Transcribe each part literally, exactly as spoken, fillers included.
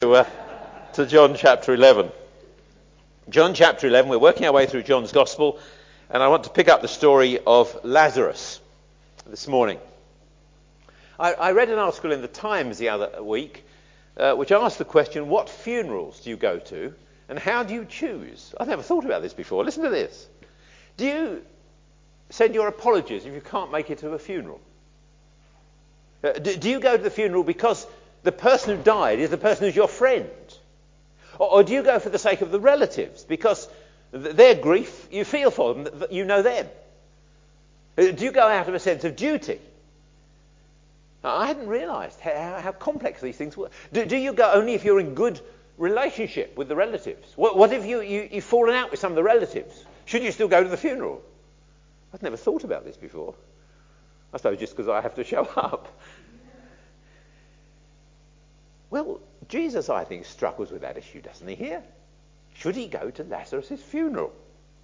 to, uh, to John chapter eleven. John chapter eleven, we're working our way through John's Gospel, and I want to pick up the story of Lazarus this morning. I, I read an article in the Times the other week uh, which asked the question, what funerals do you go to and how do you choose? I've never thought about this before. Listen to this. Do you send your apologies if you can't make it to a funeral? Uh, do, do you go to the funeral because the person who died is the person who's your friend? Or, or do you go for the sake of the relatives? Because th- their grief, you feel for them, th- you know them. Uh, do you go out of a sense of duty? I hadn't realised how, how complex these things were. Do, do you go only if you're in good relationship with the relatives? What, what if you, you, you've fallen out with some of the relatives? Should you still go to the funeral? I've never thought about this before. I suppose just because I have to show up. Well, Jesus, I think, struggles with that issue, doesn't he, here? Should he go to Lazarus' funeral?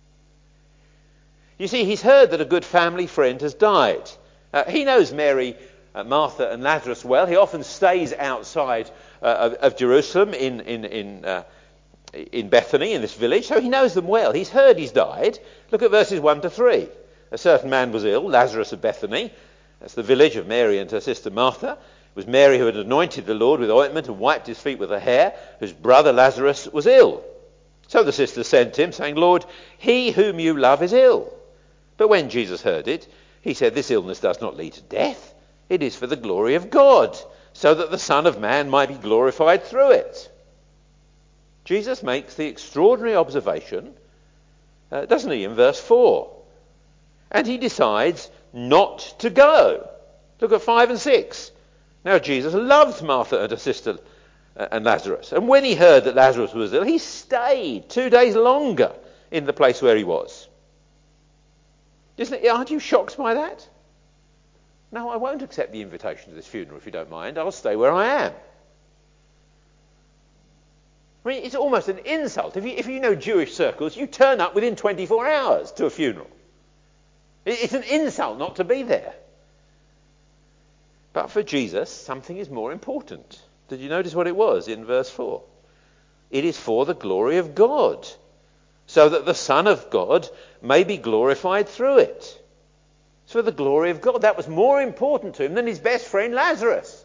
You see, he's heard that a good family friend has died. Uh, he knows Mary, uh, Martha and Lazarus well. He often stays outside uh, of, of Jerusalem in, in, in, uh, in Bethany, in this village, so he knows them well. He's heard he's died. Look at verses one to three. A certain man was ill, Lazarus of Bethany. That's the village of Mary and her sister Martha. It was Mary who had anointed the Lord with ointment and wiped his feet with her hair, whose brother Lazarus was ill. So the sisters sent him, saying, Lord, he whom you love is ill. But when Jesus heard it, he said, this illness does not lead to death. It is for the glory of God, so that the Son of Man might be glorified through it. Jesus makes the extraordinary observation, uh, doesn't he, in verse four? And he decides not to go. Look at five and six. Now Jesus loved Martha and her sister and Lazarus. And when he heard that Lazarus was ill, he stayed two days longer in the place where he was. Isn't it, aren't you shocked by that? No, I won't accept the invitation to this funeral if you don't mind. I'll stay where I am. I mean, it's almost an insult. If you, if you know Jewish circles, you turn up within twenty-four hours to a funeral. It's an insult not to be there. But for Jesus, something is more important. Did you notice what it was in verse four? It is for the glory of God, so that the Son of God may be glorified through it. It's for the glory of God. That was more important to him than his best friend Lazarus.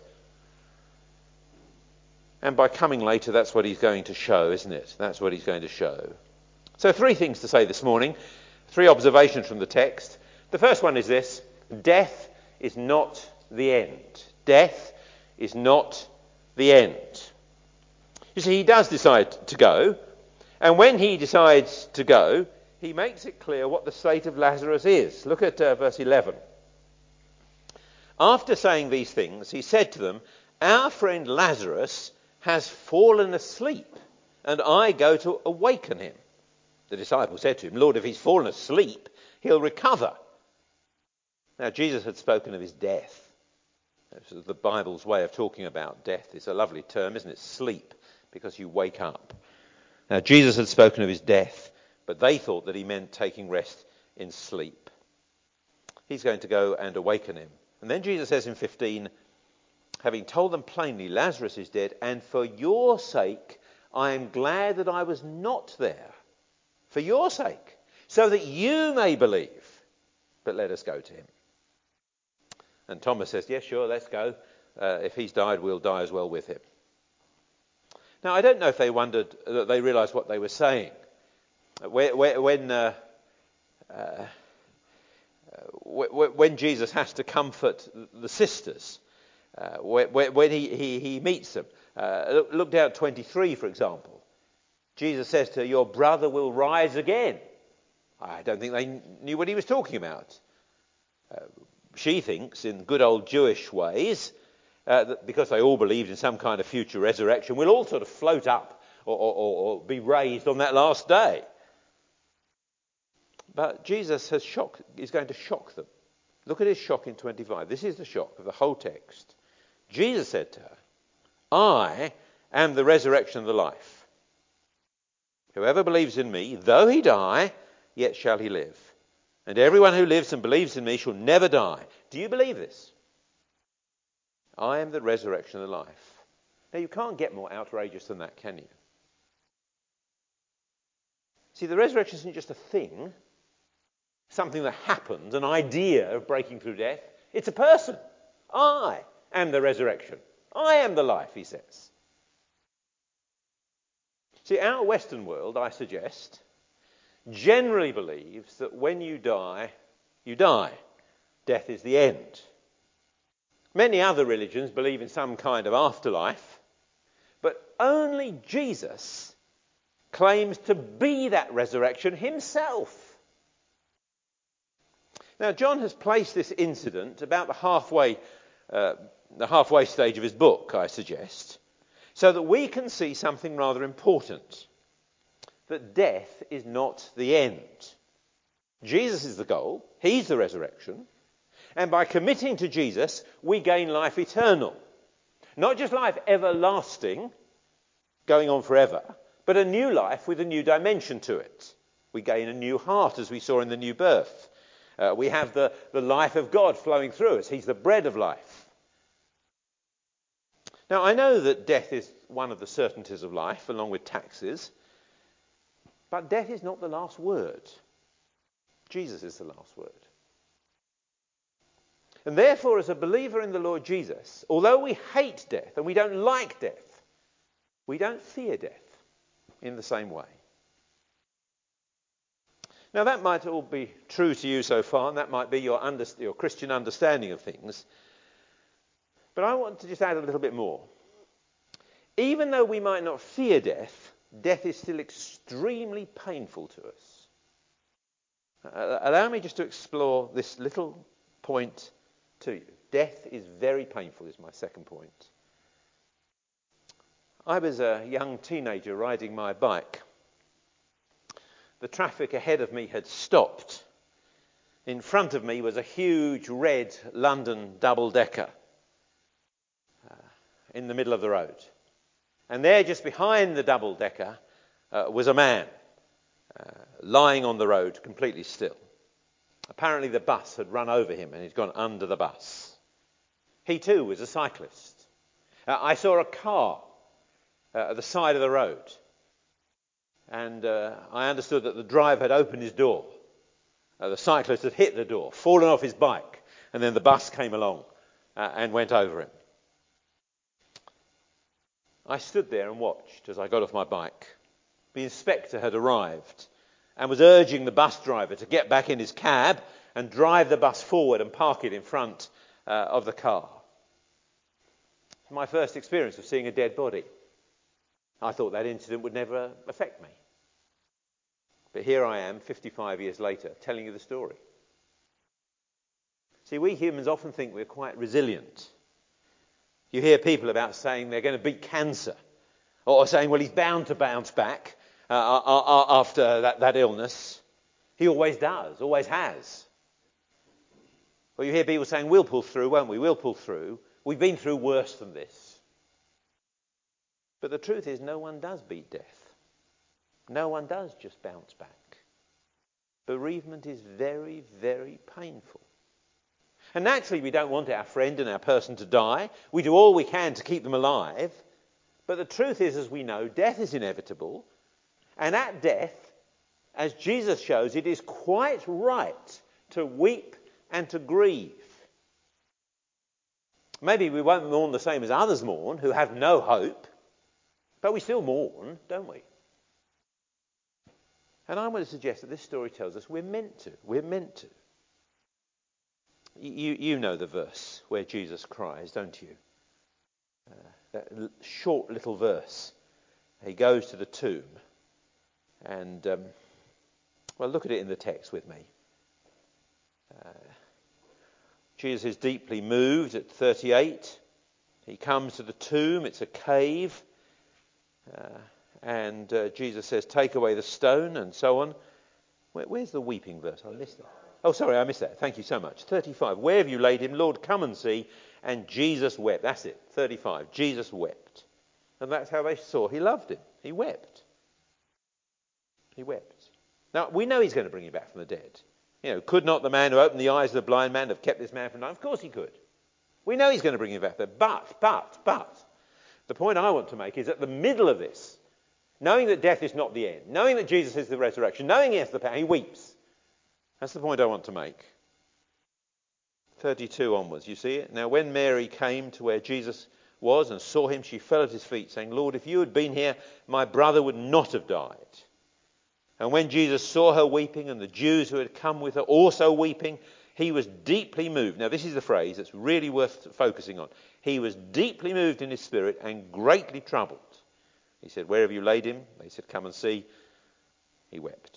And by coming later, that's what he's going to show, isn't it? That's what he's going to show. So three things to say this morning. Three observations from the text. The first one is this: death is not the end. Death is not the end. You see, he does decide to go, and when he decides to go, he makes it clear what the state of Lazarus is. Look at uh, verse eleven. After saying these things, he said to them, our friend Lazarus has fallen asleep, and I go to awaken him. The disciples said to him, Lord, if he's fallen asleep, he'll recover. Now, Jesus had spoken of his death. This is the Bible's way of talking about death. It's a lovely term, isn't it? Sleep, because you wake up. Now, Jesus had spoken of his death, but they thought that he meant taking rest in sleep. He's going to go and awaken him. And then Jesus says in fifteen, having told them plainly, Lazarus is dead, and for your sake I am glad that I was not there. For your sake, so that you may believe. But let us go to him. And Thomas says, yes, sure, let's go. Uh, if he's died, we'll die as well with him. Now, I don't know if they wondered, that they realised what they were saying. When, uh, uh, when Jesus has to comfort the sisters, uh, when he, he, he meets them, uh, look, look down at twenty-three, for example. Jesus says to her, your brother will rise again. I don't think they knew what he was talking about. Uh, she thinks, in good old Jewish ways, uh, that because they all believed in some kind of future resurrection, we'll all sort of float up or, or, or be raised on that last day. But Jesus has shocked, is going to shock them. Look at his shock in twenty-five. This is the shock of the whole text. Jesus said to her, I am the resurrection and the life. Whoever believes in me, though he die, yet shall he live. And everyone who lives and believes in me shall never die. Do you believe this? I am the resurrection and the life. Now, you can't get more outrageous than that, can you? See, the resurrection isn't just a thing, something that happened, an idea of breaking through death. It's a person. I am the resurrection. I am the life, he says. See, our Western world, I suggest, generally believes that when you die, you die. Death is the end. Many other religions believe in some kind of afterlife, but only Jesus claims to be that resurrection himself. Now, John has placed this incident about the halfway, uh, the halfway stage of his book, I suggest, so that we can see something rather important, that death is not the end. Jesus is the goal, he's the resurrection, and by committing to Jesus, we gain life eternal. Not just life everlasting, going on forever, but a new life with a new dimension to it. We gain a new heart, as we saw in the new birth. Uh, we have the, the life of God flowing through us. He's the bread of life. Now, I know that death is one of the certainties of life, along with taxes, but death is not the last word. Jesus is the last word. And therefore, as a believer in the Lord Jesus, although we hate death and we don't like death, we don't fear death in the same way. Now, that might all be true to you so far, and that might be your, under, your Christian understanding of things. But I want to just add a little bit more. Even though we might not fear death, death is still extremely painful to us. Uh, allow me just to explore this little point to you. Death is very painful, is my second point. I was a young teenager riding my bike. The traffic ahead of me had stopped. In front of me was a huge red London double-decker uh, in the middle of the road. And there, just behind the double-decker, uh, was a man uh, lying on the road, completely still. Apparently the bus had run over him and he'd gone under the bus. He too was a cyclist. Uh, I saw a car uh, at the side of the road. And uh, I understood that the driver had opened his door. Uh, the cyclist had hit the door, fallen off his bike, and then the bus came along uh, and went over him. I stood there and watched as I got off my bike. The inspector had arrived and was urging the bus driver to get back in his cab and drive the bus forward and park it in front uh, of the car. My first experience of seeing a dead body. I thought that incident would never affect me. But here I am, fifty-five years later, telling you the story. See, we humans often think we're quite resilient. You hear people about saying they're going to beat cancer, or saying, well, he's bound to bounce back uh, after that, that illness. He always does, always has. Or you hear people saying, we'll pull through, won't we? We'll pull through. We've been through worse than this. But the truth is, no one does beat death. No one does just bounce back. Bereavement is very, very painful. And naturally, we don't want our friend and our person to die. We do all we can to keep them alive. But the truth is, as we know, death is inevitable. And at death, as Jesus shows, it is quite right to weep and to grieve. Maybe we won't mourn the same as others mourn, who have no hope. But we still mourn, don't we? And I want to suggest that this story tells us we're meant to. We're meant to. You, you know the verse where Jesus cries, don't you? Uh, that l- short little verse. He goes to the tomb. And, um, well, look at it in the text with me. Uh, Jesus is deeply moved at thirty-eight. He comes to the tomb. It's a cave. Uh, and uh, Jesus says, take away the stone, and so on. Where, where's the weeping verse? I missed that. Oh, sorry, I missed that. Thank you so much. thirty-five. Where have you laid him? Lord, come and see. And Jesus wept. That's it. thirty-five. Jesus wept. And that's how they saw he loved him. He wept. He wept. Now, we know he's going to bring him back from the dead. You know, could not the man who opened the eyes of the blind man have kept this man from dying? Of course he could. We know he's going to bring him back there. But, but, but, The point I want to make is at the middle of this, knowing that death is not the end, knowing that Jesus is the resurrection, knowing he has the power, he weeps. That's the point I want to make. thirty-two onwards, you see it? Now when Mary came to where Jesus was and saw him, she fell at his feet, saying, Lord, if you had been here, my brother would not have died. And when Jesus saw her weeping, and the Jews who had come with her also weeping, he was deeply moved. Now this is the phrase that's really worth focusing on. He was deeply moved in his spirit and greatly troubled. He said, where have you laid him? They said, come and see. He wept.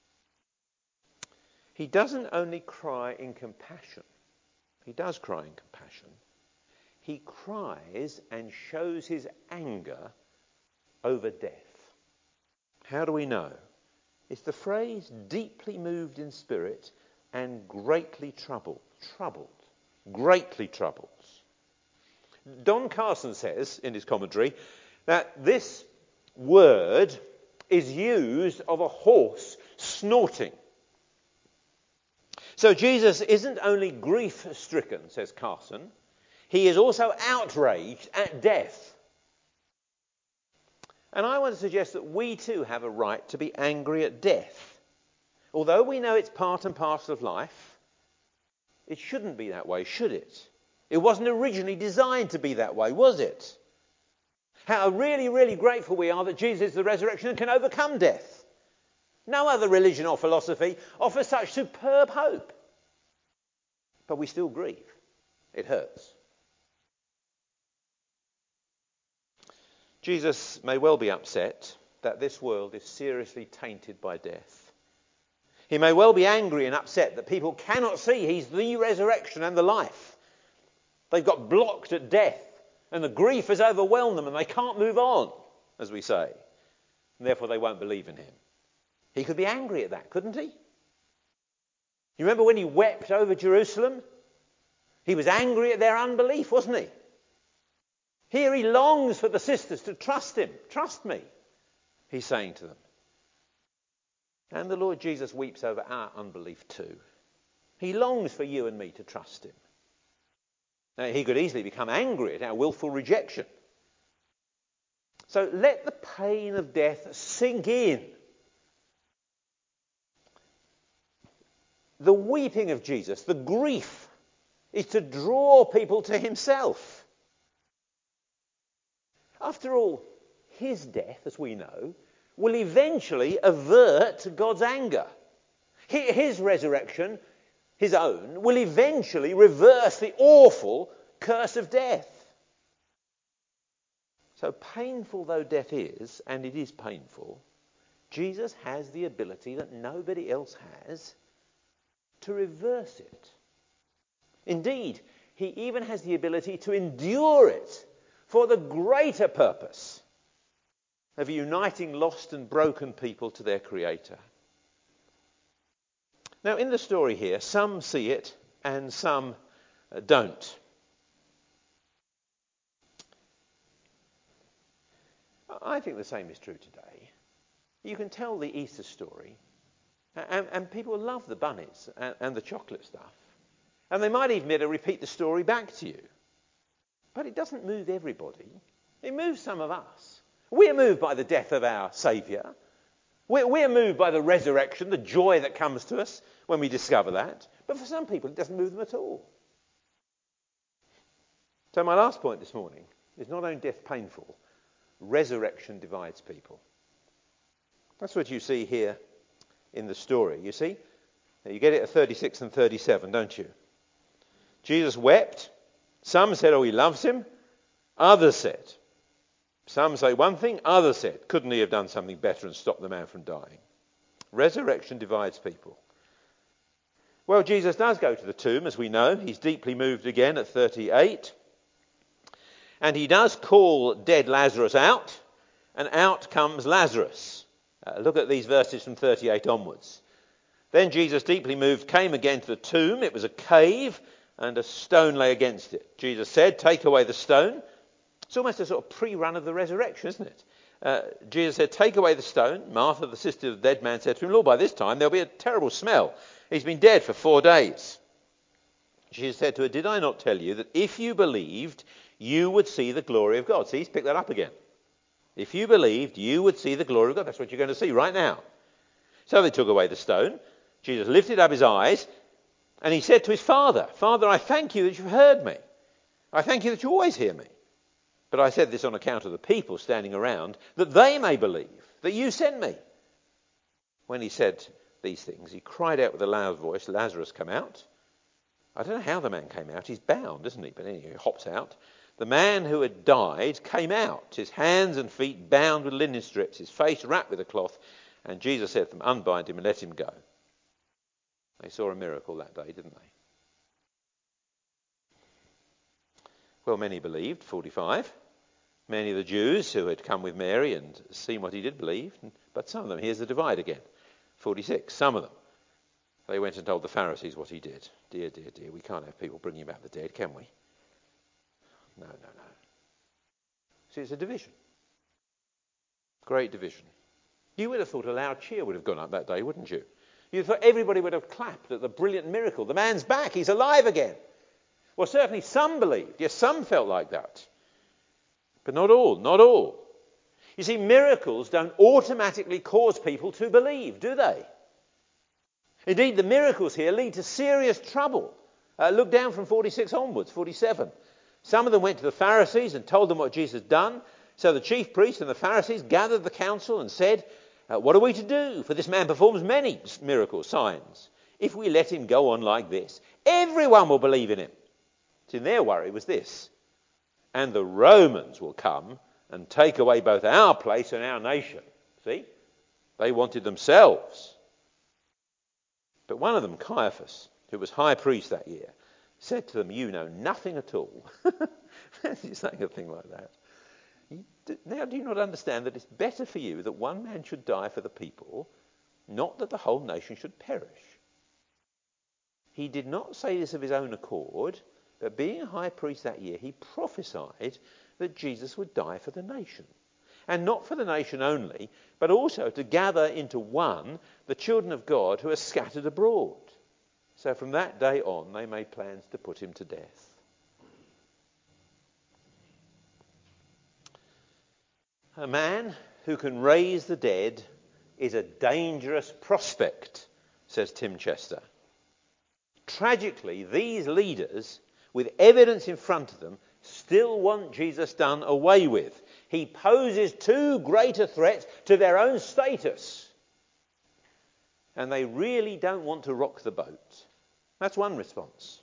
He doesn't only cry in compassion. He does cry in compassion. He cries and shows his anger over death. How do we know? It's the phrase deeply moved in spirit and greatly troubled. Troubled. Greatly troubled. Don Carson says in his commentary that this word is used of a horse snorting. So Jesus isn't only grief-stricken, says Carson, he is also outraged at death. And I want to suggest that we too have a right to be angry at death. Although we know it's part and parcel of life, it shouldn't be that way, should it? It wasn't originally designed to be that way, was it? How really, really grateful we are that Jesus is the resurrection and can overcome death. No other religion or philosophy offers such superb hope. But we still grieve. It hurts. Jesus may well be upset that this world is seriously tainted by death. He may well be angry and upset that people cannot see he's the resurrection and the life. They've got blocked at death and the grief has overwhelmed them and they can't move on, as we say. And therefore they won't believe in him. He could be angry at that, couldn't he? You remember when he wept over Jerusalem? He was angry at their unbelief, wasn't he? Here he longs for the sisters to trust him. Trust me, he's saying to them. And the Lord Jesus weeps over our unbelief too. He longs for you and me to trust him. Now, he could easily become angry at our willful rejection. So let the pain of death sink in. The weeping of Jesus, the grief, is to draw people to himself. After all, his death, as we know, will eventually avert God's anger. His resurrection, his own, will eventually reverse the awful curse of death. So painful though death is, and it is painful, Jesus has the ability that nobody else has to reverse it. Indeed, he even has the ability to endure it for the greater purpose of uniting lost and broken people to their Creator. Now, in the story here, some see it and some don't. I think the same is true today. You can tell the Easter story, and, and people love the bunnies and, and the chocolate stuff. And they might even be able to repeat the story back to you. But it doesn't move everybody. It moves some of us. We're moved by the death of our Saviour. We're, we're moved by the resurrection, the joy that comes to us when we discover that. But for some people, it doesn't move them at all. So my last point this morning is not only death painful, resurrection divides people. That's what you see here in the story. You see? Now you get it at thirty-six and thirty-seven, don't you? Jesus wept. Some said, oh, he loves him. Others said. Some say one thing, others said, couldn't he have done something better and stopped the man from dying? Resurrection divides people. Well, Jesus does go to the tomb, as we know. He's deeply moved again at thirty-eight. And he does call dead Lazarus out, and out comes Lazarus. Uh, look at these verses from thirty-eight onwards. Then Jesus, deeply moved, came again to the tomb. It was a cave, and a stone lay against it. Jesus said, take away the stone. It's almost a sort of pre-run of the resurrection, isn't it? Uh, Jesus said, take away the stone. Martha, the sister of the dead man, said to him, Lord, by this time there'll be a terrible smell. He's been dead for four days. Jesus said to her, did I not tell you that if you believed, you would see the glory of God. See, he's picked that up again. If you believed, you would see the glory of God. That's what you're going to see right now. So they took away the stone. Jesus lifted up his eyes and he said to his Father, Father, I thank you that you've heard me. I thank you that you always hear me. But I said this on account of the people standing around, that they may believe that you sent me. When he said these things, he cried out with a loud voice, Lazarus, come out. I don't know how the man came out. He's bound, isn't he? But anyway, he hops out. The man who had died came out, his hands and feet bound with linen strips, his face wrapped with a cloth. And Jesus said to them, unbind him and let him go. They saw a miracle that day, didn't they? Well, many believed, forty-five. Many of the Jews who had come with Mary and seen what he did believed. But some of them, here's the divide again. forty-six, some of them. They went and told the Pharisees what he did. Dear, dear, dear, we can't have people bringing back the dead, can we? No, no, no. See, it's a division. Great division. You would have thought a loud cheer would have gone up that day, wouldn't you? You thought everybody would have clapped at the brilliant miracle. The man's back. He's alive again. Well, certainly some believed. Yes, some felt like that. But not all, not all. You see, miracles don't automatically cause people to believe, do they? Indeed, the miracles here lead to serious trouble. Uh, look down from forty-six onwards, forty-seven. Some of them went to the Pharisees and told them what Jesus had done. So the chief priests and the Pharisees gathered the council and said, uh, what are we to do? For this man performs many miracles, signs. If we let him go on like this, everyone will believe in him. See, their worry was this. And the Romans will come and take away both our place and our nation. See? They wanted themselves. But one of them, Caiaphas, who was high priest that year, said to them, you know nothing at all. He's saying a thing like that. Now, do you not understand that it's better for you that one man should die for the people, not that the whole nation should perish? He did not say this of his own accord, but being a high priest that year, he prophesied that Jesus would die for the nation. And not for the nation only, but also to gather into one the children of God who are scattered abroad. So from that day on, they made plans to put him to death. A man who can raise the dead is a dangerous prospect, says Tim Chester. Tragically, these leaders, with evidence in front of them, still want Jesus done away with. He poses too great a threat to their own status. And they really don't want to rock the boat. That's one response.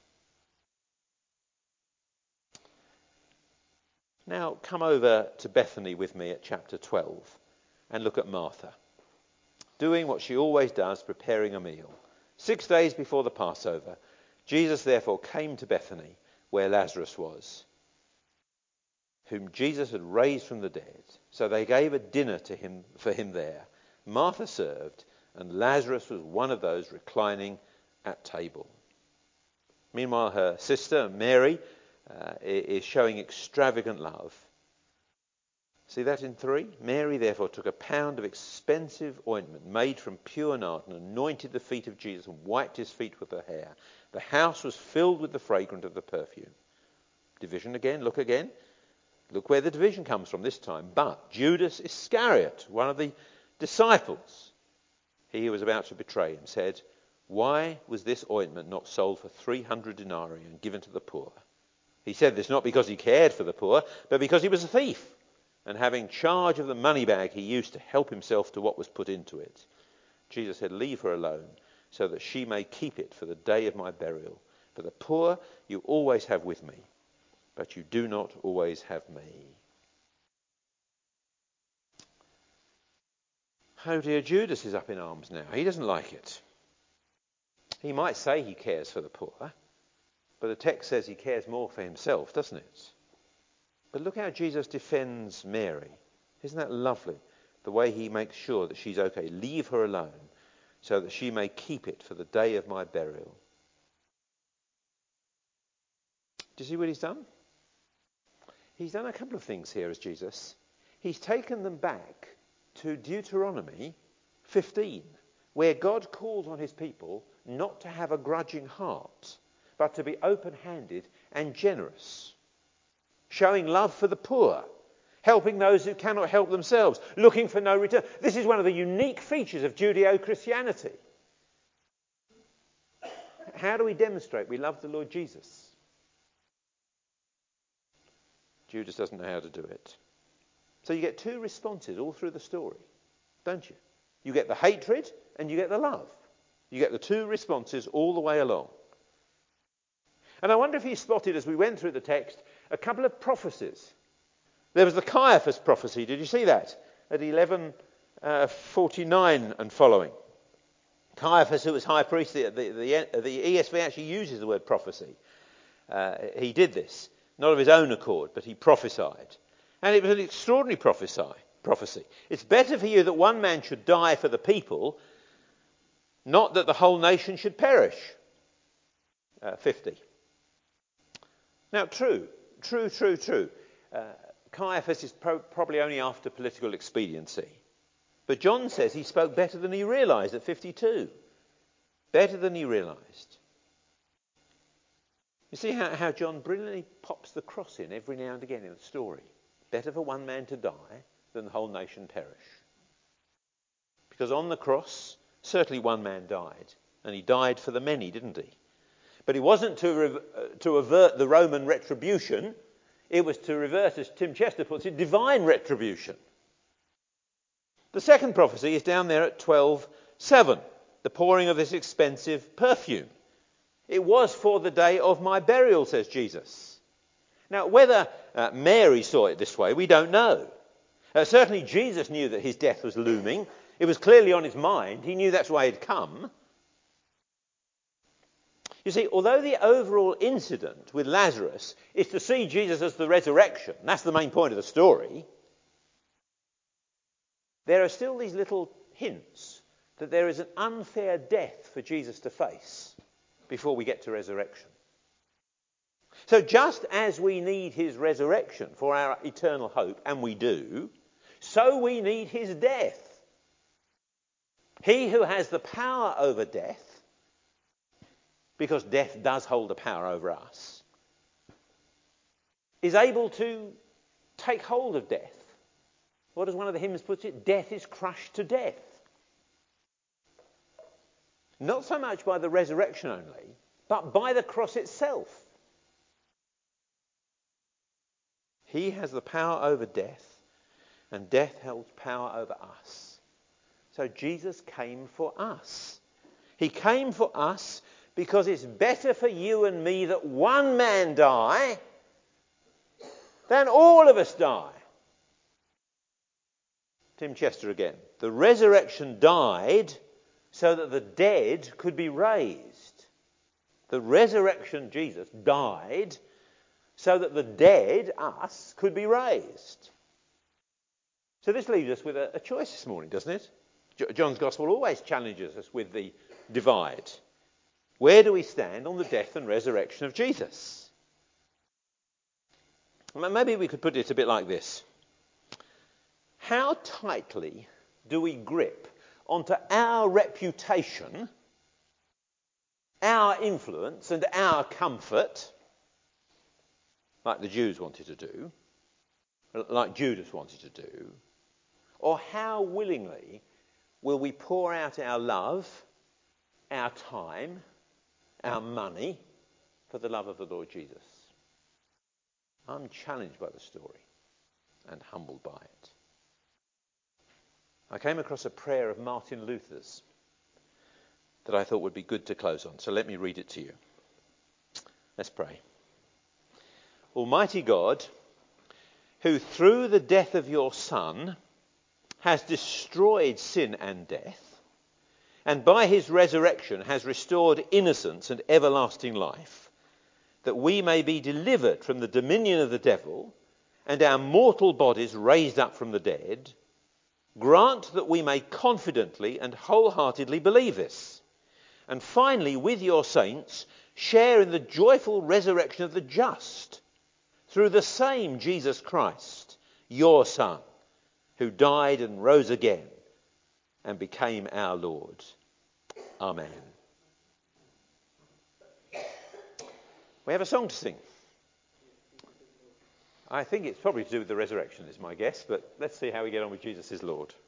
Now come over to Bethany with me at chapter twelve and look at Martha, doing what she always does, preparing a meal. Six days before the Passover, Jesus therefore came to Bethany, where Lazarus was, whom Jesus had raised from the dead. So they gave a dinner to him for him there. Martha served, and Lazarus was one of those reclining at table. Meanwhile, her sister Mary uh, is showing extravagant love. See that in three? Mary therefore took a pound of expensive ointment made from pure nard and anointed the feet of Jesus and wiped his feet with her hair. The house was filled with the fragrance of the perfume. Division again, look again. Look where the division comes from this time. But Judas Iscariot, one of the disciples, he who was about to betray him, said, why was this ointment not sold for three hundred denarii and given to the poor? He said this not because he cared for the poor, but because he was a thief. And having charge of the money bag, he used to help himself to what was put into it. Jesus said, leave her alone, so that she may keep it for the day of my burial. For the poor you always have with me, but you do not always have me. Oh dear, Judas is up in arms now. He doesn't like it. He might say he cares for the poor, but the text says he cares more for himself, doesn't it? But look how Jesus defends Mary. Isn't that lovely? The way he makes sure that she's okay. Leave her alone so that she may keep it for the day of my burial. Do you see what he's done? He's done a couple of things here as Jesus. He's taken them back to Deuteronomy fifteen, where God calls on his people not to have a grudging heart, but to be open-handed and generous. showing love for the poor, helping those who cannot help themselves, looking for no return. This is one of the unique features of Judeo-Christianity. How do we demonstrate we love the Lord Jesus? Judas doesn't know how to do it. So you get two responses all through the story, don't you? You get the hatred and you get the love. You get the two responses all the way along. And I wonder if you spotted, as we went through the text, a couple of prophecies. There was the Caiaphas prophecy. Did you see that? At eleven forty-nine and following. Caiaphas, who was high priest, the, the, the, the E S V actually uses the word prophecy. Uh, he did this, not of his own accord, but he prophesied. And it was an extraordinary prophesy, prophecy. It's better for you that one man should die for the people, not that the whole nation should perish. Uh, fifty. Now, true, true, true, true. Uh, Caiaphas is pro- probably only after political expediency. But John says he spoke better than he realised at fifty-two. Better than he realised. You see how, how John brilliantly pops the cross in every now and again in the story. Better for one man to die than the whole nation perish. Because on the cross, certainly one man died. And he died for the many, didn't he? But it wasn't to, re- uh, to avert the Roman retribution. It was to reverse, as Tim Chester puts it, divine retribution. The second prophecy is down there at twelve seven, the pouring of this expensive perfume. It was for the day of my burial, says Jesus. Now, whether uh, Mary saw it this way, we don't know. Uh, certainly Jesus knew that his death was looming. It was clearly on his mind. He knew that's why he'd come. You see, although the overall incident with Lazarus is to see Jesus as the resurrection, that's the main point of the story, there are still these little hints that there is an unfair death for Jesus to face before we get to resurrection. So just as we need his resurrection for our eternal hope, and we do, so we need his death. He who has the power over death, because death does hold the power over us, is able to take hold of death. What does one of the hymns put it? Death is crushed to death. Not so much by the resurrection only, but by the cross itself. He has the power over death, and death holds power over us. So Jesus came for us. He came for us because it's better for you and me that one man die than all of us die. Tim Chester again. The resurrection died so that the dead could be raised. The resurrection, Jesus, died so that the dead, us, could be raised. So this leaves us with a, a choice this morning, doesn't it? J- John's Gospel always challenges us with the divide. Where do we stand on the death and resurrection of Jesus? Maybe we could put it a bit like this. How tightly do we grip onto our reputation, our influence and our comfort, like the Jews wanted to do, like Judas wanted to do, or how willingly will we pour out our love, our time, our money for the love of the Lord Jesus? I'm challenged by the story and humbled by it. I came across a prayer of Martin Luther's that I thought would be good to close on. So let me read it to you. Let's pray. Almighty God, who through the death of your Son has destroyed sin and death, and by his resurrection has restored innocence and everlasting life, that we may be delivered from the dominion of the devil and our mortal bodies raised up from the dead, grant that we may confidently and wholeheartedly believe this, and finally, with your saints, share in the joyful resurrection of the just, through the same Jesus Christ, your Son, who died and rose again and became our Lord. Amen. We have a song to sing. I think it's probably to do with the resurrection, is my guess, but let's see how we get on with Jesus is Lord.